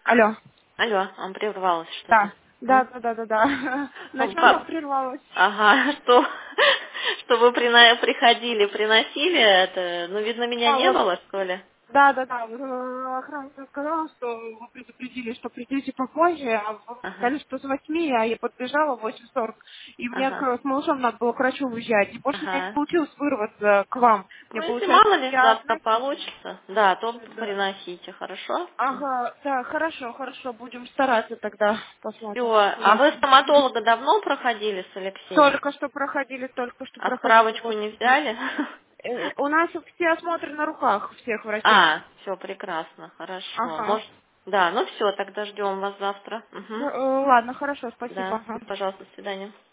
Алло. Алло, он прервалось что-то. Да. Да. Ну, Начало прервалось. Ага, что вы приходили, приносили это, ну, видно, меня А, не вот. было, что ли? Да. Вот, охранница сказала, что вы предупредили, что придете попозже, а вы Ага, сказали, что с 8, а я подбежала в 8:40. И мне ага, с малышом надо было к врачу уезжать. И больше у меня не ага. получилось вырваться к вам. Мне Ну, если получается, мало что ли я завтра относительно. получится, да, то Да. приносите, хорошо? Ага, да, хорошо, будем стараться тогда, Все. посмотрим. А вы стоматолога давно проходили с Алексеем? Только что А проходили. справочку Вот. не взяли? У нас все осмотры на руках всех врачей. А, все, прекрасно, хорошо. Ага. Может, да, ну все, тогда ждем вас завтра. Угу. Ладно, хорошо, спасибо. Да, Ага. пожалуйста, до свидания.